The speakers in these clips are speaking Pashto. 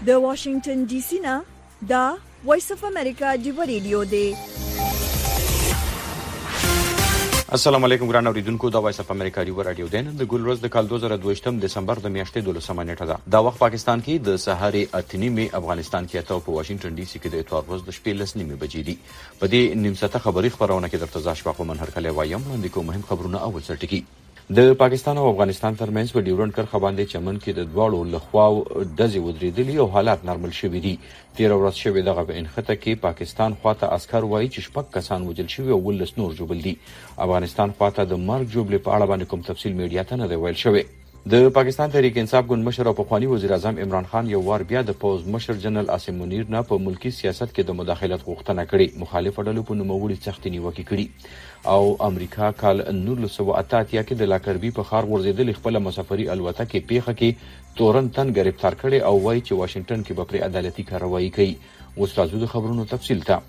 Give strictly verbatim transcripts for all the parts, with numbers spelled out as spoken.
د واشنگټن ډي سي نه دا وایس اف امریکا دی ریډیو دی. السلام علیکم ګران اوریدونکو، دا وایس اف امریکا دی رادیو دی. د ګل ورځ د کال دوه زره دوه دسمبر د میاشتې دولسمه نیټه ده. دا وخت پاکستان کې د سهار اته نیمه، افغانستان کې اته، په واشنگټن ډي سي کې د اتوار ورځ د شپې لس نیمه بجې دي. په دې نیم ساعته خبري خبرونه کې درته ځا شپه من هر کله وایم وړاندې کوم مهم خبرونه. اول سرټکی د پاکستان او افغانستان ترمنځ په ډیورنډ کرښه باندې چمن کې د دواړو لخواو ډزې ودرېدلې او حالات نارمل شوي دي. تیر ورځ شوې دغه په انخته کې پاکستان خواته عسكر وایي چې شپږ کسان وژل شوي او ولس نور ژوبل دي. افغانستان خواته د مرګ جوړې په اړه باندې کوم تفصیل میډیا ته نه دی ویل شوی. د پاکستان تحریک انصاف ګوند مشر او پخوانی وزیر اعظم عمران خان یو وار بیا د پوز مشر جنرال عاصم منیر نه په ملکی سیاست کې د مداخلت غوښتنه کړې. مخالف ډلو په نوموړي سختې نیوکې کړې او امریکا کال نولس سوه اته اتیا کې د لاکربي په ښار غورځېدلې خپله مسافري الوتکې پیښه کې تورن تن ګرفتار کړي او وایي چې واشنگټن کې به پرې عدالتي کاروایي کوي. اوس راځو د خبرونو تفصیل ته.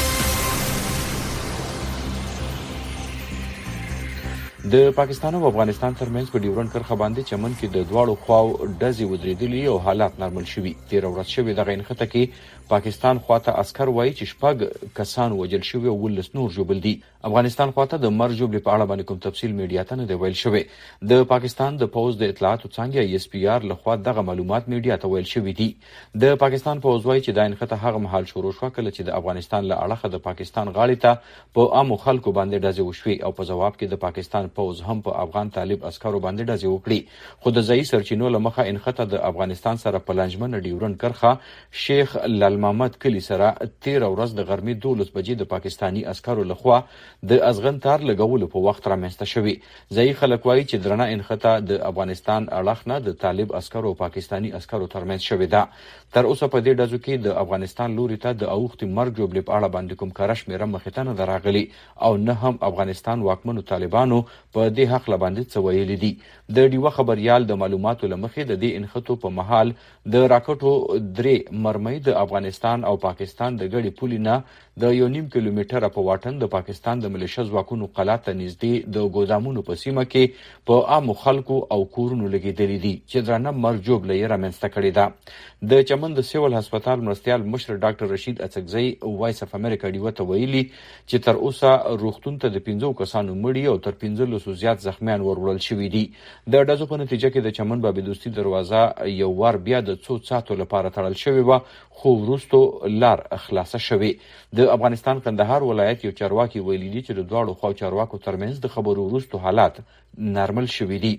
د پاکستان او افغانستان ترمنځ په ډیورنډ کرښه باندې چمن کې د دواړو خواو ډزې ودرېدلې او حالات نارمل شوي. تیر ورځ شوې دغه انخته کې پاکستان خواته عسكر وایي چې شپږ کسان وژل شوي او ولس نور ژوبل دي. افغانستان خواته د مرګ ژوبلې په اړه باندې کوم تفصیل میډیا ته نه دی ویل شوی. د پاکستان د پوز د اطلاعاتو څانګه ای اس پی آر لخوا دغه معلومات میډیا ته ویل شوي دي. د پاکستان پوز وایي چې دا انخته هغه مهال شروع شوه کله چې د افغانستان له اړخه د پاکستان غاړې ته په عامو خلکو باندې ډزې وشوي او په ځواب کې د پاکستان پوز هم په افغان طالب عسکرو باندې ډزې وکړي. خو د ځایي سرچینو له مخه انخته د افغانستان سره په لانجمنه ډیورنډ کرښه شیخ لال محمد کلی سره تیر ورځ د غرمې دولس بجې د پاکستانی عسکرو لخوا د ازغن تار لګولو په وخت رامنځته شوی. ځایي خلک وایي چې درنه انخته د افغانستان اړخ نه د طالب عسکرو او پاکستانی عسکرو ترمنځ شوې ده. تر اوسه په دې ډزو کې د افغانستان لوري ته د اوښتې مرګ جوړې په اړه باندې کوم کره شمېره مخې ته نه ده راغلې او نه هم افغانستان واکمنو طالبانو په دې حق باندې څه ویلي دي. د ډیوه خبریال د معلوماتو له مخې د دې انخته په محل د راکټو درې مرمۍ د افغانستان او پاکستان د ګډې پولې نه د یو نیم کیلومتره په واټن د پاکستان د ملیشه ځواکونو قلعه ته نږدې د ګودامونو په سیمه کې په عامو خلکو او کورونو لګېدلي دي چې درنه مرګ ژوبله یې رامنځته کړې ده. د چمن د سیول هسپتال مرستیال مشر ډاکټر رشید اڅکزی وایس اف امریکا ډیوه ته ویلي چې تر اوسه روغتون ته د پنځو کسانو مړي او تر پنځلسو زیات زخمیان وروړل شوي دي. د ډزو په نتیجه کې د چمن بابي دوستي دروازه یو وار بیا د څو ساعتو لپاره تړل شوې وه خو وروستو لار خلاصه شوې. د افغانستان کندهار ولایت یو چارواکي ویلي دي چې د دواړو خواو چارواکو ترمنځ د خبرو وروستو حالات نارمل شوي دي.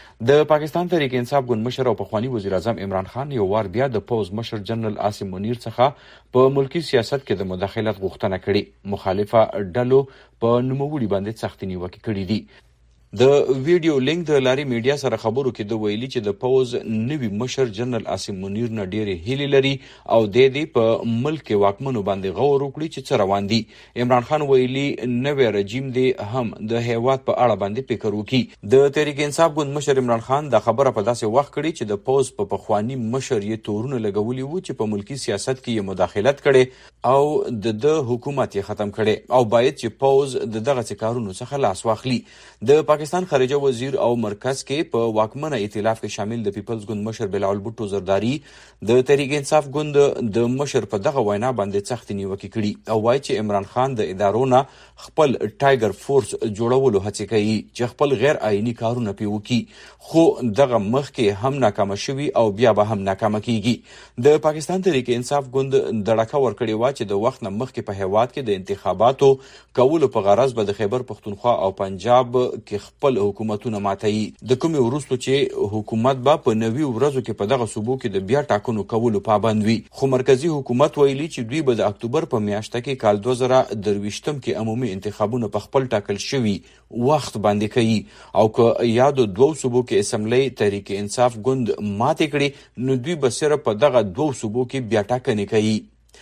د پاکستان تحریک انصاف ګوند مشر او پخوانی وزیر اعظم عمران خان یو وار بیا د پوز مشر جنرال عاصم منیر څخه په ملکی سیاست کې د مداخلت غوښتنه کړې. مخالفه ډلو په نوموړي باندې سختې نیوکې کړې دي. د ویډیو لینک د لاري میډیا سره خبرو کې د ویلي چې د پوز نوی مشر جنرال عاصم منیر نه ډېرې هیلې لري او د دې په ملک کې واکمنو باندې غور وکړي چې څه روان دي. عمران خان ویلي نوی رژیم دی هم د هیواد په اړه باندې فکر وکړي. د تحریک انصاف ګوند مشر عمران خان دا خبره په داسې وخت کړي چې د پوز په پخوانی مشر یې تورونه لګولي وو چې په ملکی سیاست کې یې مداخلت کړي او د د حکومت یې ختم کړي او باید چې پوز د دغه کارونو څخه لاس واخلي. د پاکستان خارجه وزیر او مرکز کې په واکمنه ائتلاف کې شامل د پیپلز ګوند مشر بلاول بوټو زرداری د تحریک انصاف ګوند د مشر په دغه وینا باندې سخت نیوکې کړي او وایي چې عمران خان د ادارو نه خپل ټایګر فورس جوړولو هڅې کوي چې خپل غیر آئینی کارونه پې وکړي خو دغه مخکې هم ناکامه شوي او بیا به هم ناکامه کیږي. د پاکستان تحریک انصاف ګوند دړکه ورکړې وه چې د وخت نه مخکې په هیواد کې د انتخاباتو کولو په غرض به د خیبر پښتونخوا او پنجاب کې خپل حکومتونه ماتوي. د کومې وروستو چې حکومت به په نوي ورځو کې په دغه صوبو کې د بیا ټاکنو کولو پابند وي. خو مرکزی حکومت ویلي چې دوی به د اکتوبر په میاشته کې کال دوه زره درویشتم کې عمومي انتخابونه په خپل ټاکل شوي وخت باندې کوي او که یادو دوو صوبو کې اسمبلی تحریک انصاف ګوند ماتې کړي نو دوی به صرف په دغه دوو صوبو کې بیا ټاکنې کوي.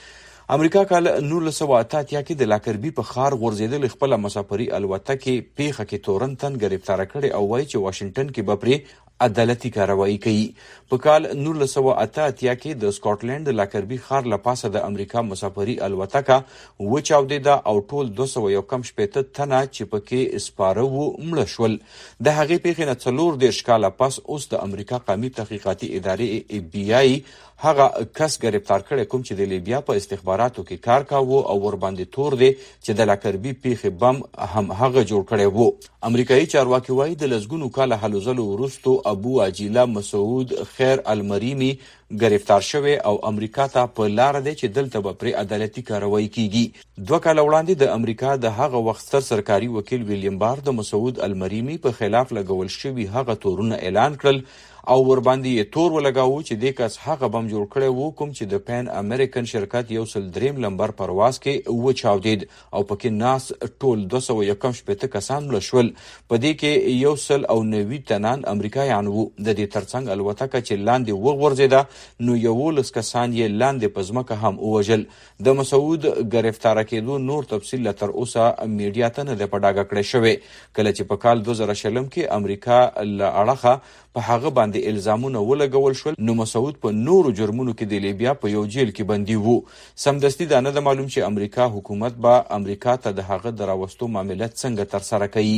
امریکا کال نولس سوه اته اتیا کې د لاکربي په ښار غورځېدل خپله مسافري الوتکې پیښه کې تورنتن ګرفتاره کړې او وایي چې واشنګټن کې به پرې عدالتي کاروایی کوي. په کال نولس سوه اته اتیا کې د سکاټلند د لاکربي ښار له پاسه د امریکا مسافري الوتکه وچاودېده او ټول دوه سوه یو کم شپېته تنه چې پکې سپاره وو مړه شول. د هغې پیښې نه څلور دېرش کاله پس اوس د امریکا قومي تحقیقاتي ادارې ای بی آی هغه کس گرفتار کړی کوم چې د لیبیا په استخباراتو کې کار کاوه او ورباندې تور دی چې د لاکربي پیښې بم هم هغه جوړ کړی وو. امریکایي چارواکي وایي د لسګونو کاله هلو ځلو وروستو ابو عجیله مسعود خیر المریمی گرفتار شوی او امریکا ته په لار دی چې دلته به پرې عدالتي کاروایی کیږي. دوه کاله وړاندې د امریکا د هغه وخت ستر سرکاري وکیل ویلیام بار د مسعود المریمی په خلاف لګول شوي هغه تورونه اعلان کړل او ورباندې یې تور ولګاوه چې دې کس هغه بم جوړ کړی وو کوم چې د پین امریکن شرکت یو سل دریم لمبر پرواز کې وچاودېد او پکې ناس ټول دوه سوه یو کم شپېته کسان مړه شول. په دې کې یو سل او نوي تنان امریکایان وو. د دې ترڅنګ الوتکه چې لاندې وغورځېده نو یولس کسان یې لاندې په ځمکه هم ووژل. د مسعود ګرفتاره کېدو نور تفصیل لا تر اوسه میډیا ته نه دی په ډاګه کړی شوی. کله چې په کال دوه زره شلم کې امریکا له اړخه په هغه باندې الزامونه ولګول شول نو مسعود په نورو جرمونو کې د لیبیا په یو جیل کې بندي وو. سمدستي دا نه ده معلوم چې امریکا حکومت به امریکا ته د هغه د راوستو معاملات څنګه ترسره کوي.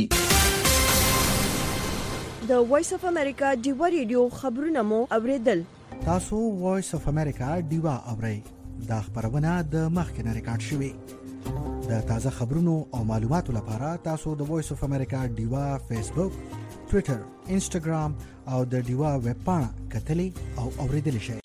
د وایس اف امریکا ډیوا ریډیو خبرونه مو اوریدل. تاسو وایس اف امریکا ډیوا اورئ. دا خبرونه د مخکنه ریکارډ شوې. د تازه خبرونو او معلوماتو لپاره تاسو د وایس اف امریکا ډیوا فیسبوک، ټویټر، انسټاګرام او د ډیوا ویب پاڼه کتلی او اوریدلی شئ.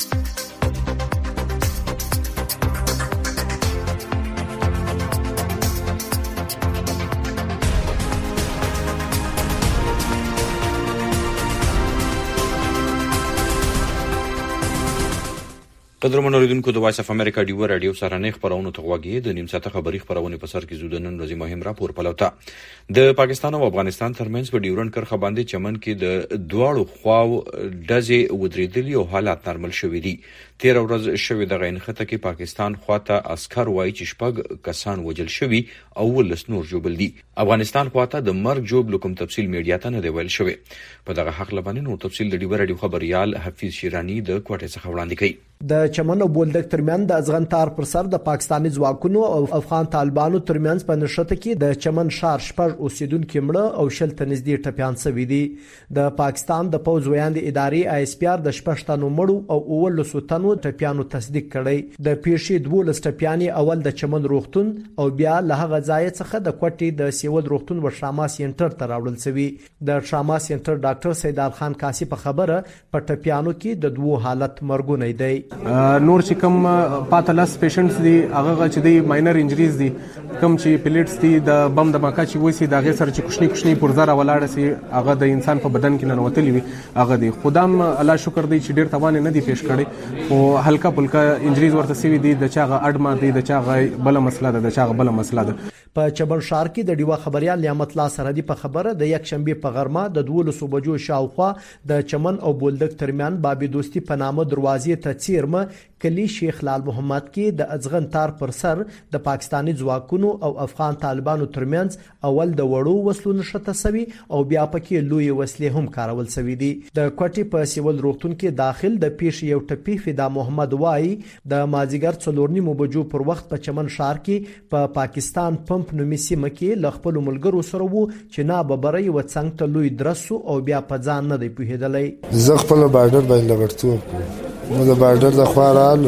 قدرمن اوریدونکو د وایس اف امریکا ډیوا رادیو سره نه خبرونه تغواګي د نیم ساعته خبري خبرونه په سر کې زودنن ورځې مهم راپور پلوته. د پاکستان او افغانستان ترمنځ په ډیورن کرخه باندې چمن کې د دواړو خواو ډزې ودرېدلې او حالات نارمل شوي دي. تیر ورځ شوې د غینخته کې پاکستان خواته عسكر وایي چې شپږ کسان وجل شوي او ولس نور جوړل دي. افغانستان خواته د مرګ جوړ کوم تفصیل میډیا ته نه دی ویل شوی. په دغه حق لبانې نو تفصیل د ډیوا رادیو خبريال حفیظ شیرانی د کوټه څخه وړاندې کوي. د چمن او بولدک ترمن د ازغنتار پر سر د پاکستاني ځواکونو او افغان طالبانو ترمنځ په نشته کې د چمن شار شپږ اوسیدونکو مړه او شل تنزدي ټپيان سوي دي. د پاکستان د پوز ویاند ادارې آی اس پی آر د شپږتانو مړو او اول سوتنو ټپيانو تصدیق کړي. د پیښې دوه لسټپياني اول د چمن روغتون او بیا له هغه ځای څخه د کوټي د سیول روغتون و شاما سنټر ته راوړل شوی. د شاما سنټر ډاکټر سیدال خان کاسي په خبره په ټپيانو کې د دوه حالت مرګونه دي. نور چې کوم پاتلاس پیشنټس دي هغه چې د ماینر انجریز دي کوم چې پلیټس دي د بم د ماکا چې وسی د غیر سره چې کوشنی کوشنی پرزاره ولاړ سي هغه د انسان په بدن کې نه وتلی وي هغه دي. خدام الله شکر دی چې ډیر توان نه دي پیښ کړي او هلکا پلکا انجریز ورته سوي دي د چاغه اډما دي د چاغه بل مسله ده د چاغه بل مسله ده. په چبن شار کې د ډیوا خبريال نعمت الله سرحدي په خبره د یک شنبه په غرمه د دولسو بجو شاوخوا د چمن او بولدک ترمیان بابي دوستي په نامه دروازې ته چیرمه کلی شیخ لال محمد کې د ازغن تار پر سر د پاکستاني ځواکونو او افغان طالبانو ترمنځ اول د وړو وسلو نشته سوي او بیا پکې لوی وسلې هم کارول سوي دي. د کوټي په سیول روغتون کې داخل د پیښ یو ټپي فدا محمد وای د مازیګر څلورنی مبجو پر وخت په چمن شار کې په پا پاکستان پمپ نومي سیمه کې ل خپل ملګرو سره وو چې نه ببري و څنګه ته لوی درسو او بیا په ځان نه دی پوهېدلی. زه خپل بارډر باندې لګړتو مو د بارډر د خوارالو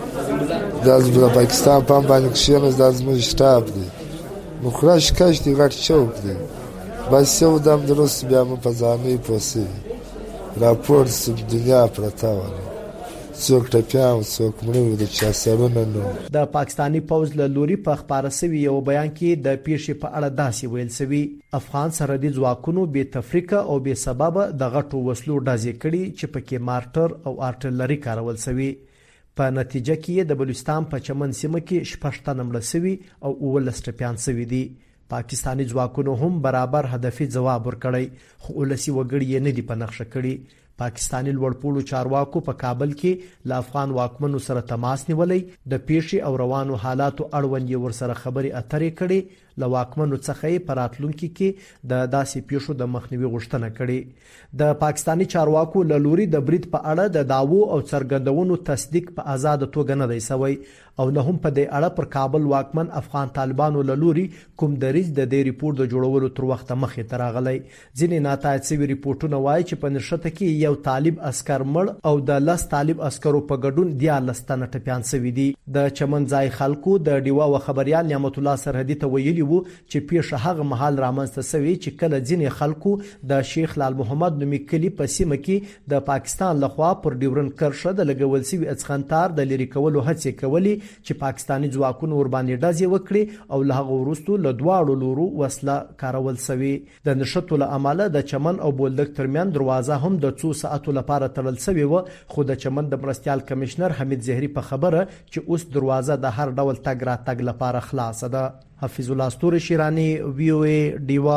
د پاکستان پام باندې کښېناست دا زموږ شټاب دی مخراش کاش دی غټ چوک دی بس یو دم درست بیا مو په ځانې پوسې راپور سب دنیا پرته وله څوک ټپيان څوک مړه د چا سرونه نو. د پاکستانی پوز له لوري په خبره سوي یو بیان کې د پیښې په اړه داسې ویل سوي افغان سرحدي ځواکونو به تفریقه او به سبب د غټو وسلو ډازې کړي چې پکې مارټر او ارټلري کارول سوي. په نتیجه کې د بلوچستان په چمن سیمه کې شپږ تنه مړه سوي او اولس ټپيان سوي دي. پاکستانی ځواکونو هم برابر هدفي جواب ورکړی خو ولسی وګړي نه دی په نقشه کړی. پاکستانی لوړپوړو چارواکو په کابل کې له افغان واکمنو سره تماس نیولې د پیښې او روانو حالاتو اړوند یې ورسره خبرې اترې کړې له واکمنو څخه یې په راتلونکي کې د داسې پیښو د مخنیوي غوښتنه کړې د پاکستانی چارواکو له لوري د برید په اړه د دعوو او څرګندونو تصدیق په آزاد توګه نه دی سوی او نه هم په دې اړه پر کابل واکمن افغان طالبانو له لوري کوم دریځ د دې ریپورت د جوړولو تر وخته مخې ته راغلی. ځینې ناتایید شوي ریپورتونه وایي چې په نښته کې یو طالب عسکر مړ او د لس طالب عسکرو په ګډون دیارلس تنه ټپیان شوي دي. د چمن ځای خلکو د ډیوا و خبريال نعمت الله سرحدي ته ویلي وو چې پیښه هغه مهال رامنځته شوې چې کله ځینې خلکو د شیخ لال محمد نومي کلی په سیمه کې د پاکستان لخوا پر ډیورن کرښه د لګول شوي اڅخنتار د لری کولو هڅې کولې چې پاکستانی ځواکونو ور باندې ډزې وکړي او له هغه وروسته له دواړو لورو وسله کارول شوې. د نښتو له امله د چمن او بولدک ترمن دروازه هم د څو ساعتو لپاره تړل شوې و خو د چمن د مرستيال کمشنر حمید زهري په خبره چې اوس دروازه د هر ډول تګ را تګ لپاره خلاصه ده. حفیظ الله استور شیرانی وی او ای دیوا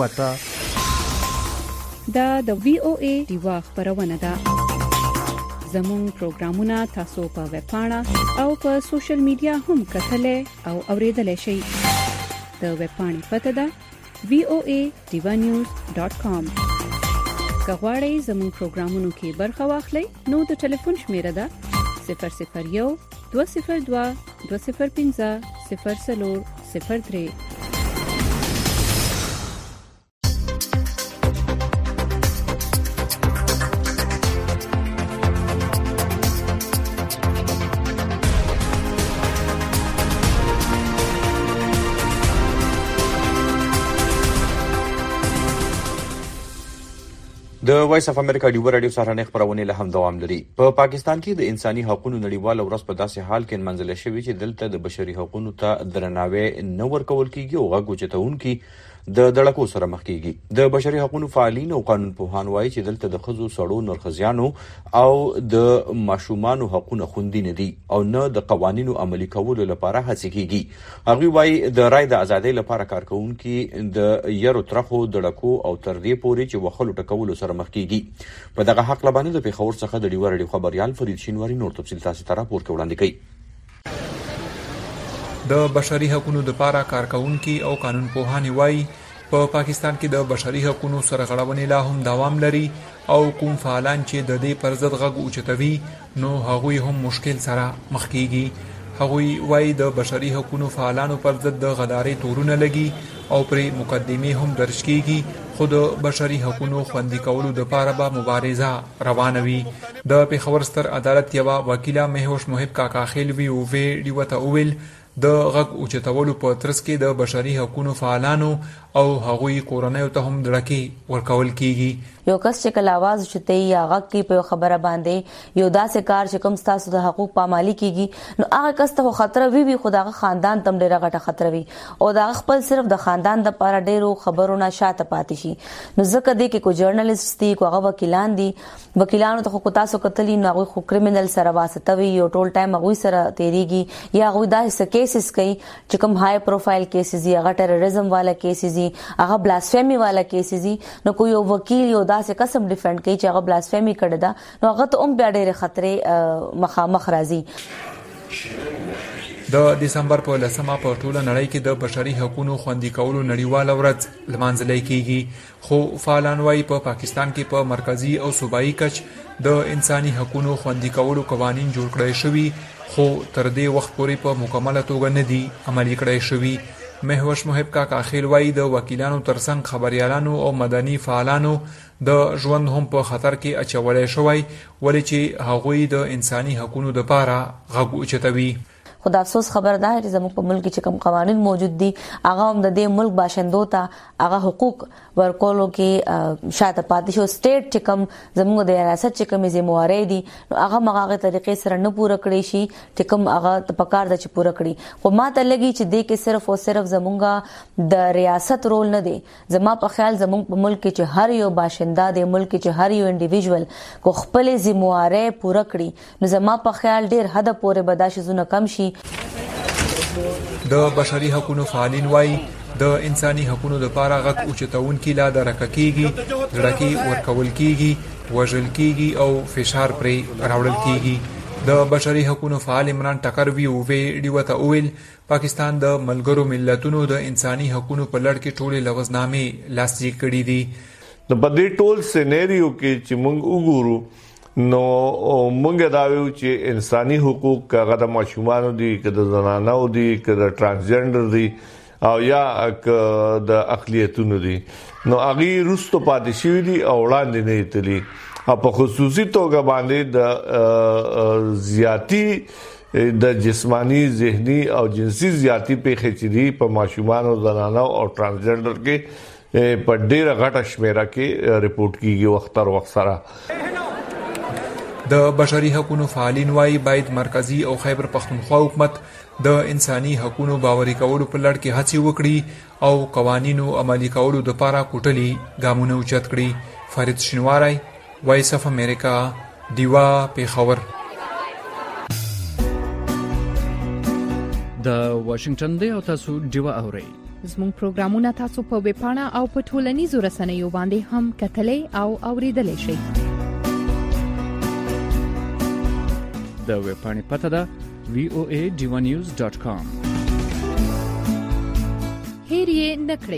کوټه دا د وی او ای دیوا خبرونه ده. زمون پروګرامونه تاسو په ویب پاڼه او په سوشل میډیا هم کتلې او اوریدلې شئ. د ویب پاڼې پته ده وی او ای دیوا نیوز ډاٹ کام. که غواړئ زمون پروګرامونو کې برخه واخلئ نو د ټلیفون شمیره ده صفر صفر یو دوه صفر دوه دوه صفر پنځه صفر څلور صفر درې. د وایس اف امریکا ډیو رادیو سره خبرونه له هم دوام لري. په پا پاکستان کې د انساني حقوقو نړیواله ورځ په داسې حال کې منځله شوی چې دلته د بشري حقوقو ته درناوی نه ورکول کیږي او غوږ چتونکي د دړکو سره مخ کیږي. د بشري حقوقو فعالین او قانون پوهان وایي چې دلته د خزو سړو نرخزیانو او د ماشومانو حقوقونه خوندي نه دي او نه د قوانینو عملي کولو لپاره هڅه کیږي. هغه وایي د رای د ازادۍ لپاره کارکونکي د یرو ترخو دړکو او تر دې پوري چې وخلو ټکولو سره مخ کیږي. په دغه حق لبانه د پیښور څخه د ډیور ډیو خبريال فرید شینواری نور تفصیل تاسو ته راپور وړاندې کوي. د بشري حقوقو لپاره کارکونکي او قانون پوهان وایي په پاکستان کې د بشري حقوقو سره غړونې لا هم دوام لري او کوم فعالان چې د دې پر ضد غږ اوچتوي نو هغوی هم مشکل سره مخ کیږي. هغوی وایي د بشري حقوقو فعالانو پر ضد د غداري تورونه لګي او پر مقدمه هم درج کیږي خو د بشري حقوقو خوندي کولو لپاره به مبارزه روانه وي. د پیښور ستر عدالت یو وکیله مهوش محب کاکا خیلوی او وی ډیوته اویل د غږ اوچتولو په ترڅ کې د بشري حقوقو فعالانو او هغوی کورنۍ ته هم دړکې ورکول کیږي. یو کس چې کله आवाज چته یا غږ کې په خبره باندې یو داسې کار چې کوم ستاسو د حقوق پامالي کیږي نو هغه کس ته خطر وي وي خدای خاندان تم ډیره غټه خطر وي او دا خپل صرف د خاندان د لپاره ډیرو خبرونه شاته پاتې شي. نو ځکه دې کې کو جرنالست دي کو هغه وکیلان دي وکیلانو ته خو تاسو کتلی نو هغه خو کریمینل سره واسطه وي یو ټول ټایم هغه سره تیریږي یا هغه داسې کیسز کوي چې کوم های پروفایل کیسز دي هغه ټیرریزم والا کیسز دي هغه بلاسفیمی والا کیسز دي نو کوئی وکیل یو داسې قسم ډیفند کوي چې هغه بلاسفیمی کړی دا نو هغه ته هم بیا ډېر خطرې مخامخ راځي. د دسمبر په لسمه په ټوله نړۍ کې د بشري حقوقو خوندي کولو نړیواله ورځ لمانځل کیږي خو فعالان وايي په پا پاکستان کې په مرکزی او صوبایي کچ د انساني حقوقو خوندي کولو قوانين جوړ کړي شوي خو تر دې وخت پورې په مکمله توګه نه دي عملي کړي شوي. مهوش محب کاکا خیل وایي د وکیلانو ترڅنګ خبريالانو او مدني فعالانو د ژوند هم په خطر کې اچولای شوی ولې چې هغوی د انساني حقوقو لپاره غږ اوچتوي. خو د افسوس خبر ده چې زموږ په ملک کې کوم قوانين موجود دي هغه هم د دې ملک باشندو ته هغه حقوق ورکولو کې شاته پاتې شو. سټیټ چې کوم زموږ د ریاست چې کوم ذمہواری دي نو هغه مغاغه طریقې سره نه پوره کړی شي چې کوم هغه پکار د چې پوره کړی. خو ما ته لګي چې دې کې صرف او صرف زموږ د ریاست رول نه دی. زما په خیال زموږ په ملک کې چې هر یو باشنده د ملک چې هر یو انډیویډوال کو خپل ذمہواری پوره کړی نو زما په خیال ډیر حد پورې بداشي زونه کم شي. د بشري حقوقو فعالین وایي د انساني حقوقو لپاره غږ اوچتون کې لا درکه کیږي دړکې ورکول کیږي وژل کیږي او فشار پرې راوړل کیږي. د بشري حقوقو فعال عمران ټکروي او ویډیو ته ویل پاکستان د ملګرو ملتونو د انساني حقوقو په لړ کې ټولې لغوزنامې لاسلیک کړي دي. د بدې ټول سيناريو کې چې موږ وګورو نو موږ دا ویو چې انساني حقوق کغه د ماشومانو دي کده زنانو دي کده ترانسجنډر دي او یا د اقلیتونو دي نو هغه روستو پاتې شوی دي او وړاندې نه تللی. په خصوصي توګه باندې د زیاتی د جسمانی ذهني او جنسي زیاتی په خچري په ماشومان او زنانو او ترانسجنډر کې په ډیره غټه شمیره کې ریپورت کیږي وخت تر وخت سره. د بشري حقوقو فعالین وايي باید مرکزی او خیبر پختونخوا حکومت د انساني حقوقو باوري کولو په لړ کې هڅې وکړي او قوانینو عملي کولو لپاره کوټلي ګامونه اوچت کړي. فرید شینواری، وایس اف امریکا، دیوا پیښور. د واشنگټن دی او تاسو دیوا اورئ. زموږ پروګرامونه تاسو په ویب پاڼه او په ټولنیزو رسنیو باندې هم کتلای او اوریدلای شئ. د ویب پاڼې پته ده وی او ای ډیوا نیوز ډاٹ کام. هیر یې نکړئ.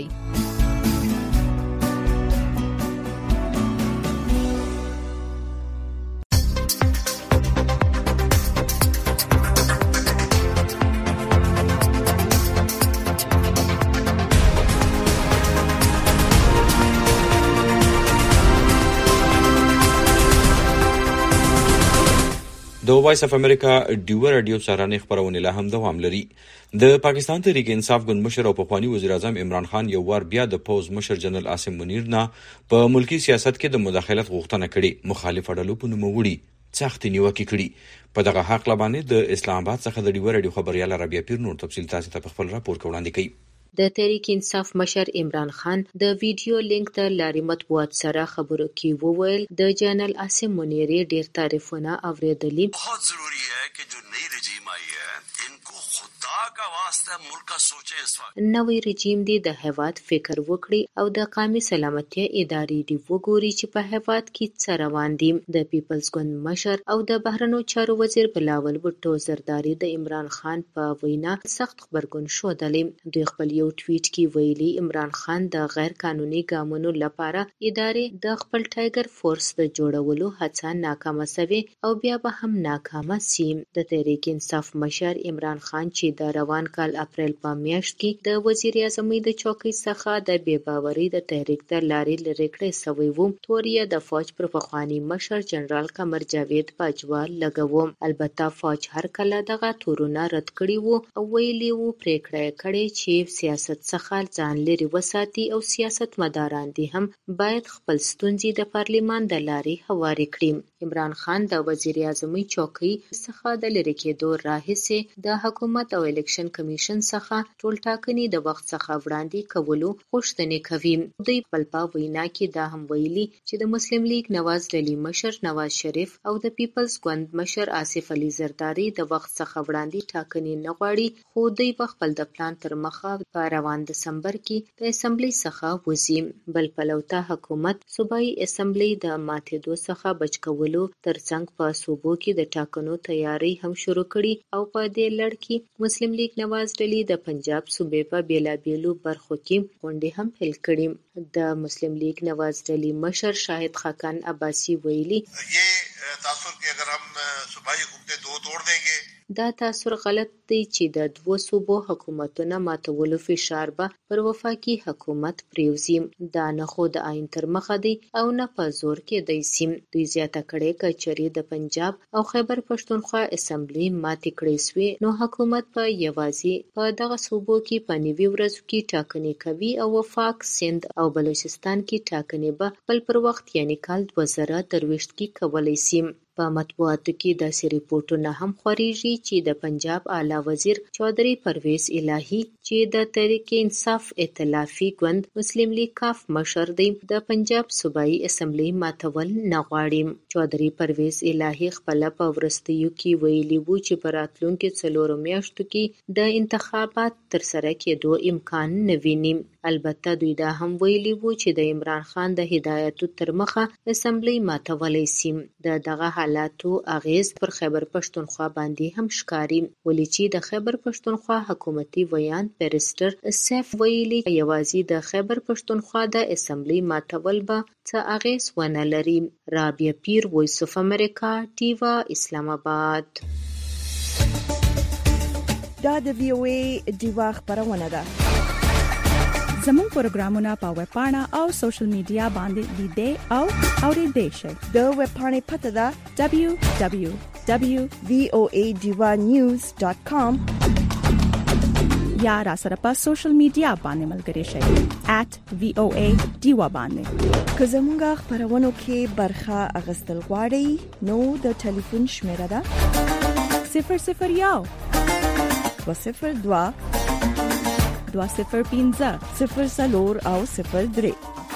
د وایس اف امریکا ډیو رادیو سرانه خبرونه له هم دوام لري. د پاکستان تحریک انصاف ګوند مشر او پخوانی وزیر اعظم عمران خان یو وار بیا د پوز مشر جنرال عاصم منیر نه په ملکی سیاست کې د مداخلت غوښتنه کړې. مخالف اډلو په نوموړي سخت نیوکه کړي. په دغه حق لبانې د اسلام آباد څخه د ډیو رادیو خبريال ربيع پیر نور تفصیل تاسو ته په خپل راپور کې وړاندې کوي. د تحریک انصاف مشر عمران خان د ویډیو لینک ته لاري مطبوعات سره خبرو کې وویل د جنرال عاصم منیر ډیر تعریفونه اوریدلي. बहुत जरूरी है कि जो नई रजीम आई है इनको खुदा का वास्ता मुल्क का सोचे इस वक्त. نوې رژیم دی د هیواد فکر وکړي او د قومي سلامتیا ادارې دی وګوري چې په هیواد کې څه روان دي. د پیپلز ګوند مشر او د بهرنیو چارو وزیر بلاول بوټو زرداری د عمران خان په وینا سخت خبرګون شودلې. دوی خپل یو ټویټ کې ویلي عمران خان د غیر قانوني ګامونو لپاره ادارې د خپل ټایګر فورس د جوړولو هڅه ناکامه شوه او بیا به هم ناکامه شي. د تحریک انصاف مشر عمران خان چې د روان کال اپریل په میاشت کې د وزیر اعظم د چوکۍ څخه د بې باورۍ د تحریک د لارې لرې کړې شوی و. توریا د فوج پر پخوانی مشر جنرال قمر جاوید باجوا لګوو. البته فوج هر کله دغه تورونه رد کړي وو او ویلي وو پریکړه کړې چې سیاست څخه ځان لري وساتي او سیاست مداران دي هم باید خپل ستونزې د پارلیمان د لارې هواري کړي. عمران خان د وزیر اعظم چوکۍ څخه د لری کېدو راهیسې د حکومت او الیکشن کمیشن څخه ټول ټاکنې د وخت څخه وړاندې کولو غوښتنې کوي. دوی خپل په وینا کې دا هم ویلي چې د مسلم لیگ نواز ډلې مشر نواز شریف او د پیپلز ګوند مشر آصف علي زرداری د وخت څخه وړاندې ټاکنې نه غواړي، خو دوی په خپل د پلان تر مخه په روان دسمبر کې د اسمبلی څخه وځي. بل پلوته حکومت صوبایي اسمبلی د ماتېدو څخه بچ کولو ترڅنګ په صوبو کې د ټاکنو تیاری هم شروع کړي او په دې لړ کې مسلم لیگ نواز ډلې د پنجاب صوبې په بیلابیلو برخو کې غونډې هم پیل کړي. د مسلم لیگ نواز ډلې مشر شاهد خاقان عباسی ویلي تاثر کې اگر हम सूबाई हुकूमतें दो तोड़ देंगे دا تاثر غلط دی چې د دوو صوبو حکومتونو ماتولو فشار به پر وفاقي حکومت پریوزي. دا نه خو د آئین تر مخه دی او نه په زور کې دی سیم. دوی زیاته کړې کچري د پنجاب او خیبر پښتونخوا اسمبلی ماتې کړې سوې نو حکومت په یوازې په دغه صوبو کې په نیوي ورځو کې ټاکنې کوي او وفاق سند او بلوچستان کې ټاکنې به بل پر وخت یعنی کال دوه زره درويشت کې کولای سي. په مطبوعاتو کې داسې ریپورتونه هم خوريږي چې د پنجاب اعلی وزیر چودھری پرویز الہی چې د تحریک انصاف ائتلافي ګوند مسلم لیگ کاف مشر دی د پنجاب صوبایي اسمبلی ماتول نه غواړي. چودھری پرویز الہی خپل په ورستیو کې ویلي وو چې په راتلونکو څلورو میاشتو کې د انتخابات ترسره کېدو امکان نه ویني. البته دوی دا هم ویلي وو چې د عمران خان د هدایتو تر مخه اسمبلی ماتولی سي. د دغه حالاتو اغیز پر خیبر پښتونخوا باندې هم ښکاري، ولې چې د خیبر پښتونخوا حکومتي ویان بیرسټر سیف ویلي یوازې د خیبر پښتونخوا د اسمبلی ماتول به څه اغیز ونه لري. رابعه پیر، وایس اف امریکا، ډیوا، اسلام آباد. دا د وی او ای ډیوا خبرونه ده. زموږ پروګرامونه په ویب پاڼه او سوشل میډیا باندې لیدئ او اوریدئ شئ. د ویب پاڼې پته ده دبليو دبليو دبليو دوت وی او ای ډیوا نیوز ډاٹ کام یا را سره په سوشل میډیا باندې ملګري شئ ایٹ وی او ای ډیوا باندې. که زموږ خبرونو کې برخه اغستل غواړئ نو د ټلیفون شمیره ده صفر صفر یو دو صفر دوا دو صفر پنځه صفر څلور او صفر درې.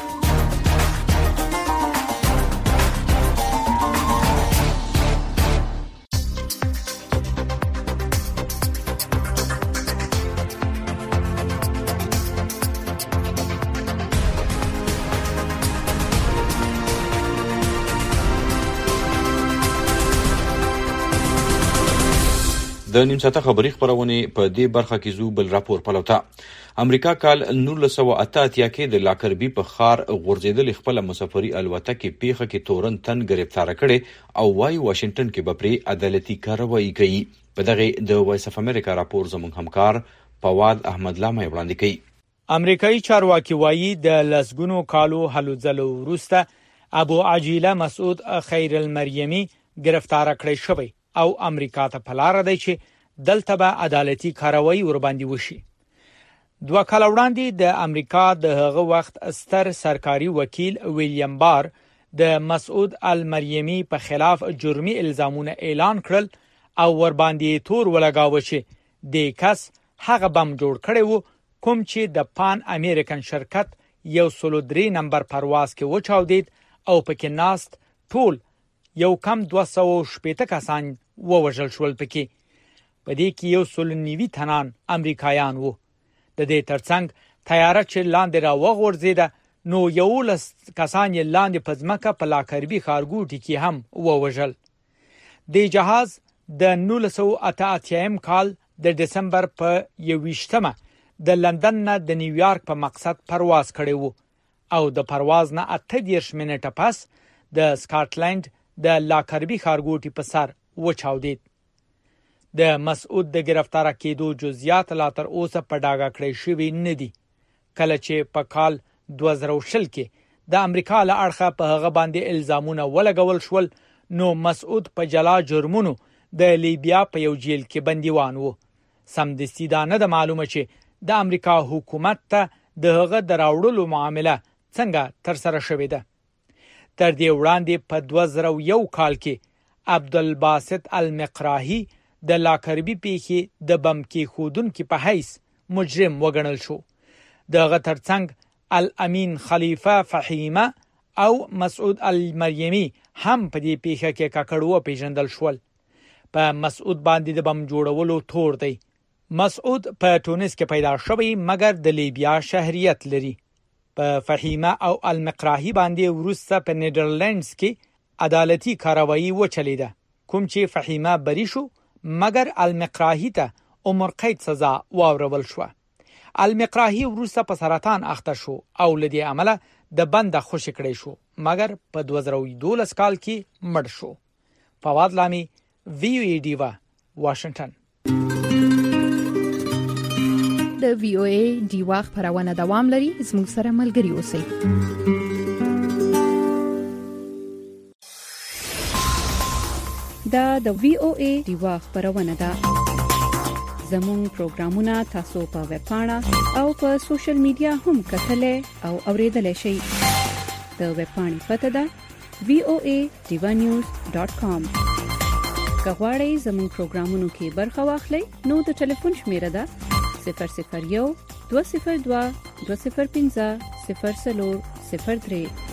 د نیم ساعته خبری خبرونه په دې برخه کې زو بل راپور پلوتا. امریکا کال نولس سوه اته اتیا کې د لاکربي په خار غورځیدل خپل مسافري الوتکه پیخه کې تورن تن گرفتار کړي او وايي واشنگټن کې به پرې عدالتي کاروایی کوي. په دغه د وایس اف امریکا راپور زموږ همکار فواد احمد لامه وړاندې کوي. امریکایي چارواکي وايي د لسګونو کالو هلو ځلو وروسته ابو عجیله مسعود خیر المریمی گرفتار کړی شوی او امریکا ته پلار دی چې دلته به عدالتي کاروایی ور باندې وشي. دوه کال وړاندې د امریکا د هغه وخت ستر سرکاري وکیل ویلیام بار د مسعود المریمی په خلاف جرمي الزامونه اعلان کړل او ور باندې تور ولګاوه چې د کس هغه بم جوړ کړی وو کوم چې د پان امریکن شرکت یو سلو درې نمبر پرواز کې وچاودید او پکې ناست ټول یو کم دوه سوه شپېته کسان ووژل شول. پکې په دې کې یو سل نوي تنان امریکایان وو. د دې ترڅنګ طیاره چې لاندې را وغورځیده نو یولس کسان یې لاندې په ځمکه په لاکربي ښارګوټي کې هم ووژل. د جهاز د نولس سوه اته اتیا کال د دسمبر په یوویشتمه د لندن نه د نیویارک په مقصد پرواز کړی وو او د پرواز نه اته دېرش منټه پس د سکاټلند د لاکربي ښارګوټي په سر وچاودید. د مسعود د گرفتار کېدو جزئیات لا تر اوسه په ډاګه کړی شوي نه دي. کله چې په کال دوه زره شل کې د امریکا له اړخه په هغه باندې الزامونه ولګول شول نو مسعود په جلا جرمونو د لیبیا په یو جیل کې بندیوان وو. سمدستي دا نه د معلومه چې د امریکا حکومت ته د هغه د راوړلو معامله څنګه تر سره شوې ده. تر دې وړاندې په دوه زره یو کال کې عبدالباسط المقراهي د لاکربي پیښې د بم کې خودونکو په حیث مجرم وګڼل شو. دغه ترڅنګ الامین خلیفه فحیمه او مسعود المریمی هم په دې پیښه کې ککړو پیژندل شول. په مسعود باندې د بم جوړولو تور دی. مسعود په تونس کې پیدا شوی مګر د لیبیا شهریت لري. په فحیمه او المقراهي باندې وروسته په نیدرلندز کې عدالتي کاروایی وچلیده کوم چې فحیمه بری شو مګر المقراهي ته عمر قید سزا واورول شو. المقراهي وروسته په سرطان اخته شو او لدی عمله د بند خوشی کړی شو مګر په دوه زره دولس کال کې مړ شو. فواد لامی، وی او ای ډیوا، واشنگټن. د وی او ای ډیوا خبرونه دوام لري. زموږ سره ملګري اوسئ. دا د وی او ای ډیوا خبرونه ده. زموږ پروګرامونه تاسو په ویب پاڼه او په سوشل میډیا هم کتلای او اوریدلای شئ. د ویب پاڼې پته ده وی او ای ډیوا نیوز ډاٹ کام. که غواړئ زموږ پروګرامونو کې برخه واخلئ نو د ټلیفون شمیره ده صفر صفر یو دو صفر دوا دو صفر پنځه صفر څلور صفر درې.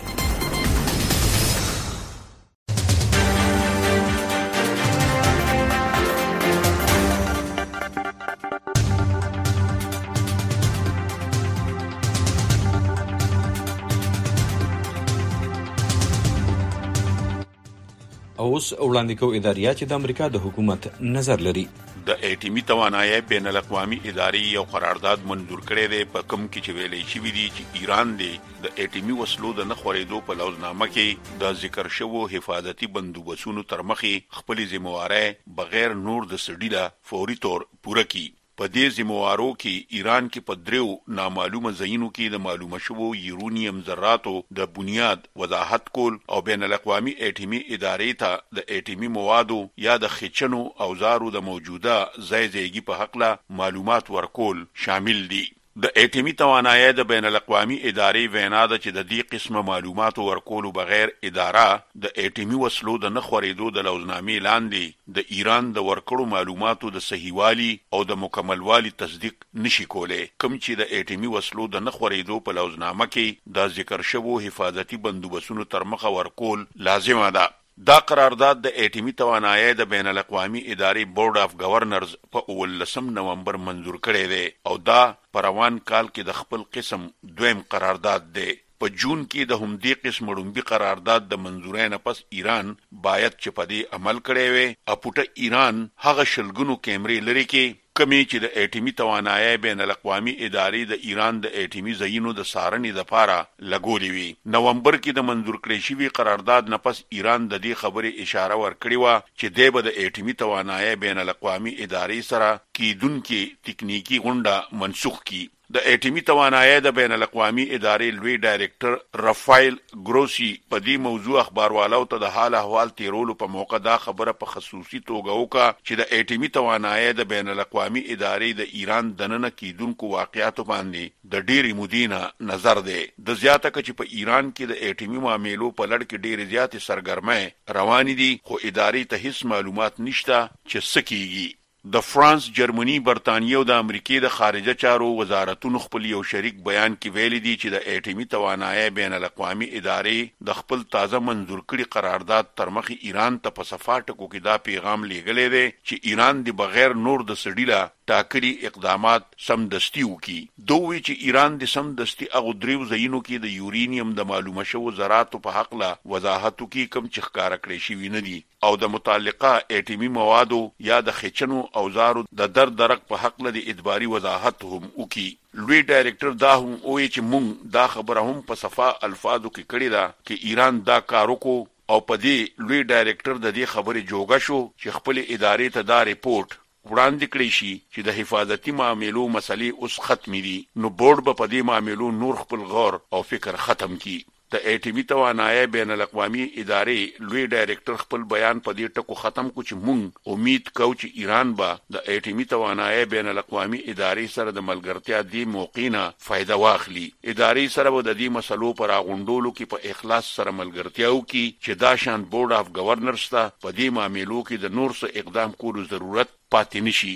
او اوس وړاندې کوو اداریه چې د امریکا د حکومت نظر لري. د اټیمي توانایي بین الاقوامي ادارې یو قرارداد منظور کړی دی په کوم کې چې ویلې شوی دی چې ایران دی د اټیمي وسلو د نه خورېدو په لوزنامه کې د ذکر شوو حفاظتي بندوبستونو تر مخې خپل ذمہواری بغیر نور د سړي فوري تور پوره کړي. په دې ذمہوارو کې ایران کې په دریو نامعلومه ځایونو کې د معلومه شوو یورانیم ذراتو د بنیاد وضاحت کول او بین الاقوامي اټیمي ادارې ته د اټیمي موادو یا د خچنو اوزارو د موجوده ځای ځایګي په حق له معلومات ورکول شامل دي. د اټیمي توانایي د بین الاقوامي ادارې وینا ده چې د دې قسمه معلوماتو ورکولو بغیر اداره د اټیمي وسلو د نه خورېدو د لوزنامې لاندې د ایران د ورکړو معلوماتو د صحیحوالي او د مکملوالي تصدیق نشي کولای، کوم چې د اټیمي وسلو د نه خورېدو په لوزنامه کې د ذکر شوو حفاظتي بندوبستونو تر مخه ورکول لازمه ده. دا قرارداد د اټیمي توانایي د بین الاقوامي ادارې بورډ اف گورنرز په اولسم نومبر منظور کړی دی او دا په روان کال کې د خپل قسم دویم قرارداد دی. په جون کې د همدې قسم وړومبي قرارداد د منظورۍ نه پس ایران باید چې په دې عمل کړی وي. اپوټه ایران هغه شلګونو کیمرې لري کې کمی چې د اټیمي توانایي بین الاقوامي ادارې د ایران د اټیمي ځایونو د څارنې لپاره لګولې وي. نومبر کې د منظور کړی شوي قرارداد نه پس ایران د دې خبرې اشاره ورکړې وه چې دی به د اټیمي توانایي بین الاقوامي ادارې سره کیدونکې تکنیکی غونډه منسوخ کړي. د اټیمي توانایي د بین الاقوامي ادارې لوی ډایرکټر رافایل ګروسی په دې موضوع اخباروالو ته د حال احوال تیرولو په موقع دا خبره په خصوصي توګه وکړه چې د اټیمي توانایي د بین الاقوامي ادارې د ایران دننه کیدونکو واقعیاتو باندې د ډېرې مودې نه نظر دی. د زیاته کړه چې په ایران کې د اټیمي معاملو په لړ کې ډېرې زیاتې سرګرمۍ روانې دي خو ادارې ته هیڅ معلومات نشته چې څه کیږي. د فرانس، جرمني، برتانیې او د امریکې د خارجه چارو وزارتونو خپل یو شریک بیان کې ویلي دي چې د اټیمي توانایي بین الاقوامي ادارې د خپل تازه منظور کړي قرارداد تر مخې ایران ته په صفا ټکو کې دا پیغام لیږلی دی چې ایران د بغیر نور د سړي ټاکلي اقدامات سمدستي وکړي. دوی چې ایران د سمدستي هغو دریو ځایونو کې د یورانیم د معلومه شوو ذراتو په حق له وضاحت وکړي کوم چې ښکاره کړی شوي نه دي او د متعلقه اټیمي موادو یا د خچنو اوزارو د در درک په حق له د ادباري وضاحت هم وکړي. لوی ډایرکټر دا هم وایي چې مونږ دا خبره هم په صفا الفاظو کې کړې ده چې ایران دا کار وکړو او په دې لوی ډایرکټر د دې خبرې جوګه شو چې خپل ادارې ته دا ریپورت وړاندې کړی شي چې د حفاظتي معاملو مسلې اوس ختمې دي نو بورډ به په دې معاملو نور خپل غور او فکر ختم کړي. د اټیمي توانایي بین الاقوامي ادارې لوی ډایرکټر خپل بیان په دې ټکو ختم کو چې مونږ امید کوو چې ایران به د اټیمي توانایي بین الاقوامي ادارې سره د ملګرتیا دی موقع نه فائدہ واخلي. ادارې سره به د دې مسلو پر اغونډولو کې په اخلاص سره ملګرتیا وکړي چې دا شان بورډ اف گورنرز ته په دې معاملو کې د نور څه اقدام کولو ضرورت پاتې نشي.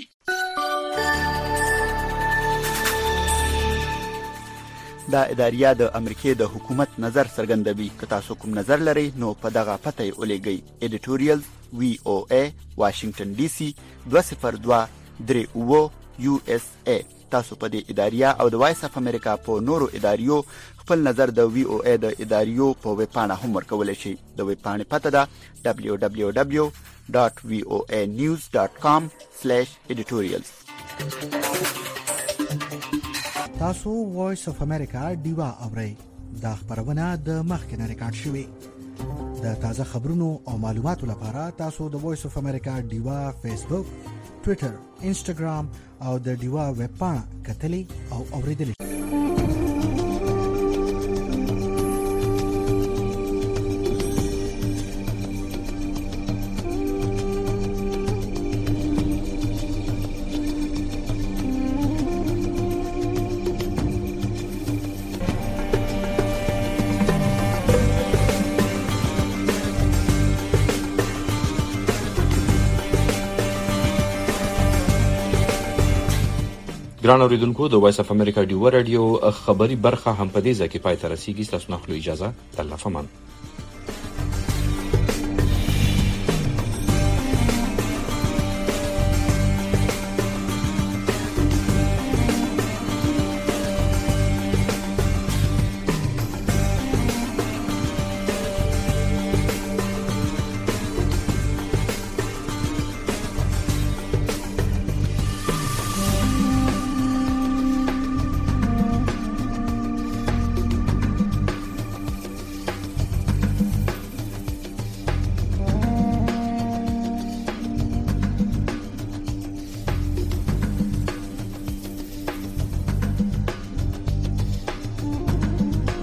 دا اداریه د امریکای د حکومت نظر څرګندوي. که تاسو کوم نظر لرئ نو په دغه پته یې ولېږئ. ایډیټوریال وی او ای واشنگټن ډي سي دوه صفر دوه درې اووه یو اس ای. تاسو په دې اداریه او د وایس اف امریکا په نورو اداریو خپل نظر د وی او ای د اداریو په ویب پاڼه هم ورکولی شئ. د ویب پاڼې پته ده دبلیو دبلیو دبلیو ډاټ وی او ای نیوز ډاټ کام سلیش ایډیټوریالز. تاسو وایس اف امریکا ډیوا اورئ. دا خبرونه د مخکې نه ریکارډ شوې. د تازه خبرونو او معلوماتو لپاره تاسو د وایس اف امریکا ډیوا فیسبوک، ټوئیټر، انسټاګرام او د ډیوا ویب پاڼه کتلی او اوریدلی. ګران اوریدونکو د وایس اف امریکا ډیو رادیو خبري برخه هم په دې ځکه پای ته رسیدي. تاسو نه خلو اجازه الله فمان.